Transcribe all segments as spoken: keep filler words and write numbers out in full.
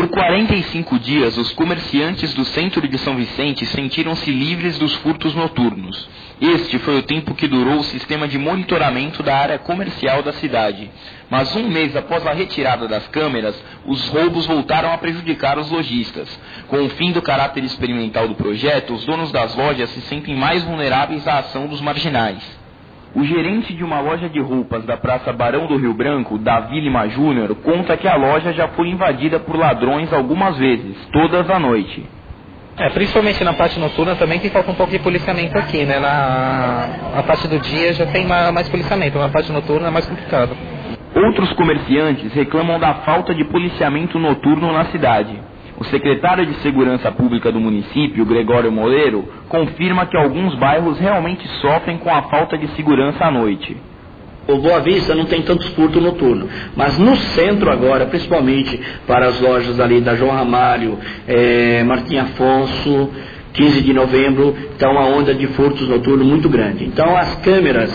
quarenta e cinco dias, os comerciantes do centro de São Vicente sentiram-se livres dos furtos noturnos. Este foi o tempo que durou o sistema de monitoramento da área comercial da cidade. Mas um mês após a retirada das câmeras, os roubos voltaram a prejudicar os lojistas. Com o fim do caráter experimental do projeto, os donos das lojas se sentem mais vulneráveis à ação dos marginais. O gerente de uma loja de roupas da Praça Barão do Rio Branco, Davi Lima Júnior, conta que a loja já foi invadida por ladrões algumas vezes, todas à noite. É, principalmente na parte noturna também que falta um pouco de policiamento aqui, né? Na, na parte do dia já tem mais, mais policiamento, na parte noturna é mais complicado. Outros comerciantes reclamam da falta de policiamento noturno na cidade. O secretário de Segurança Pública do município, Gregório Moleiro, confirma que alguns bairros realmente sofrem com a falta de segurança à noite. O Boa Vista não tem tantos furtos noturnos, mas no centro agora, principalmente para as lojas ali da João Ramalho, é, Martim Afonso, quinze de novembro, está uma onda de furtos noturnos muito grande. Então as câmeras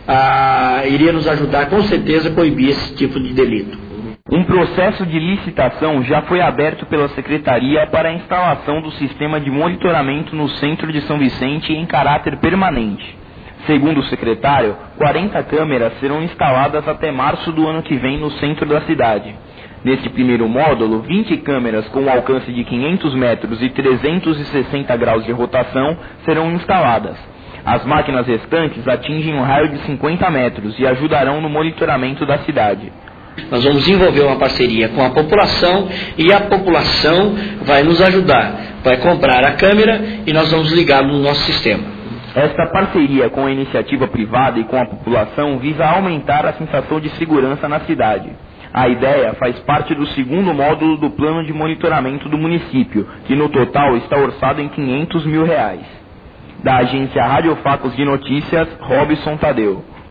ah, iriam nos ajudar com certeza a coibir esse tipo de delito. Um processo de licitação já foi aberto pela Secretaria para a instalação do sistema de monitoramento no centro de São Vicente em caráter permanente. Segundo o secretário, quarenta câmeras serão instaladas até março do ano que vem no centro da cidade. Neste primeiro módulo, vinte câmeras com um alcance de quinhentos metros e trezentos e sessenta graus de rotação serão instaladas. As máquinas restantes atingem um raio de cinquenta metros e ajudarão no monitoramento da cidade. Nós vamos desenvolver uma parceria com a população e a população vai nos ajudar, vai comprar a câmera e nós vamos ligar no nosso sistema. Esta parceria com a iniciativa privada e com a população visa aumentar a sensação de segurança na cidade. A ideia faz parte do segundo módulo do plano de monitoramento do município, que no total está orçado em quinhentos mil reais. Da agência Rádio Facos de Notícias, Robson Tadeu.